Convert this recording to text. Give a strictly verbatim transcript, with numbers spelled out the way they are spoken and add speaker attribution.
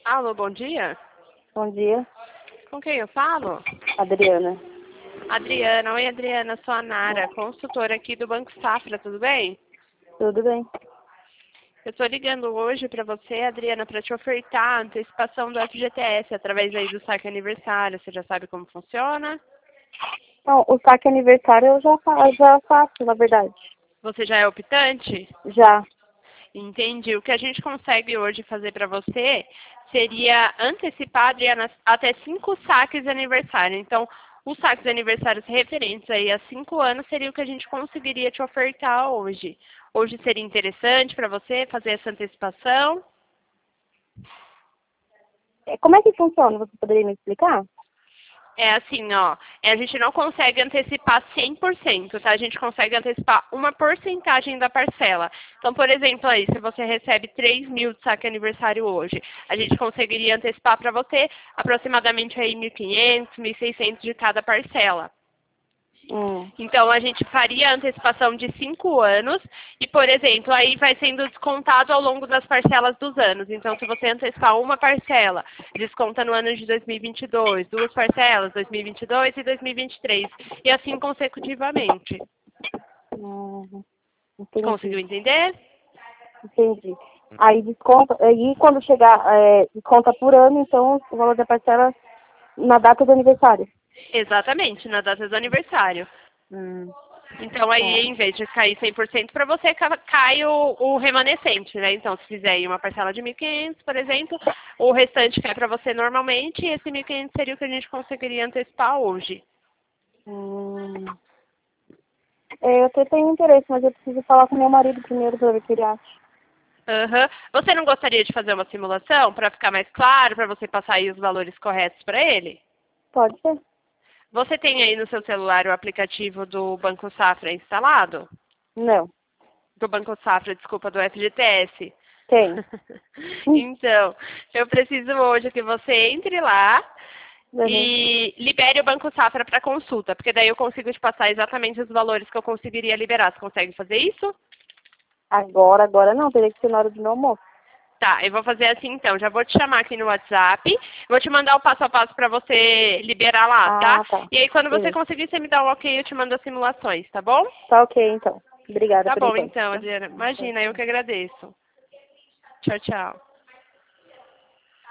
Speaker 1: Alô, bom dia.
Speaker 2: Bom dia,
Speaker 1: Com quem eu falo?
Speaker 2: Adriana.
Speaker 1: Adriana. Oi, Adriana. Sou a Nara, consultora aqui do Banco Safra, tudo bem?
Speaker 2: Tudo bem?
Speaker 1: Eu estou ligando hoje para você, Adriana, para te ofertar a antecipação do F G T S através aí do saque aniversário. Você já sabe como funciona?
Speaker 2: Não, o saque aniversário eu já, fa já faço, na verdade.
Speaker 1: Você já é optante?
Speaker 2: Já.
Speaker 1: Entendi. O que a gente consegue hoje fazer para você seria antecipar, Adriana, até cinco saques de aniversário. Então, os saques de aniversários referentes aí a cinco anos seria o que a gente conseguiria te ofertar hoje. Hoje seria interessante para você fazer essa antecipação?
Speaker 2: É, como é que funciona? Você poderia me explicar?
Speaker 1: É assim, ó, a gente não consegue antecipar cem por cento, tá? A gente consegue antecipar uma porcentagem da parcela. Então, por exemplo, aí, se você recebe três mil de saque aniversário hoje, a gente conseguiria antecipar para você aproximadamente aí mil e quinhentos, mil e seiscentos de cada parcela.
Speaker 2: Hum.
Speaker 1: Então, a gente faria a antecipação de cinco anos e, por exemplo, aí vai sendo descontado ao longo das parcelas dos anos. Então, se você antecipar uma parcela, desconta no ano de dois mil e vinte e dois, duas parcelas, dois mil e vinte e dois e dois mil e vinte e três, e assim consecutivamente.
Speaker 2: Hum, entendi,
Speaker 1: Conseguiu entender?
Speaker 2: entendi. Aí desconta, aí quando chegar, é, desconta por ano, então o valor da parcela na data do aniversário.
Speaker 1: Exatamente, na data do aniversário.
Speaker 2: Hum.
Speaker 1: Então, aí,
Speaker 2: Tá.
Speaker 1: em vez de cair cem por cento para você, ca- cai o, o remanescente, né? Então, se fizer aí uma parcela de mil e quinhentos, por exemplo, o restante cai para você normalmente, e esse mil e quinhentos seria o que a gente conseguiria antecipar hoje.
Speaker 2: Hum. É, eu até tenho interesse, mas eu preciso falar com meu marido primeiro para ver o que ele acha.
Speaker 1: Aham. Você não gostaria de fazer uma simulação para ficar mais claro, para você passar aí os valores corretos para ele?
Speaker 2: Pode ser?
Speaker 1: Você tem aí no seu celular o aplicativo do Banco Safra instalado?
Speaker 2: Não.
Speaker 1: Do Banco Safra, desculpa, do F G T S.
Speaker 2: Tem. Hum.
Speaker 1: Então, eu preciso hoje que você entre lá
Speaker 2: Uhum.
Speaker 1: e libere o Banco Safra para consulta, porque daí eu consigo te passar exatamente os valores que eu conseguiria liberar. Você consegue fazer isso?
Speaker 2: Agora, agora não, teria que ser na hora do meu almoço.
Speaker 1: Tá, eu vou fazer assim então. Já vou te chamar aqui no WhatsApp, vou te mandar o passo a passo para você liberar lá, tá?
Speaker 2: Ah, tá.
Speaker 1: E aí quando você
Speaker 2: Beleza.
Speaker 1: conseguir, você me dá um ok, eu te mando as simulações, tá bom?
Speaker 2: Tá ok, então. Obrigada
Speaker 1: Tá
Speaker 2: por
Speaker 1: bom
Speaker 2: enquanto.
Speaker 1: então,
Speaker 2: Tá?
Speaker 1: Adriana. Imagina, eu que agradeço. Tchau, tchau.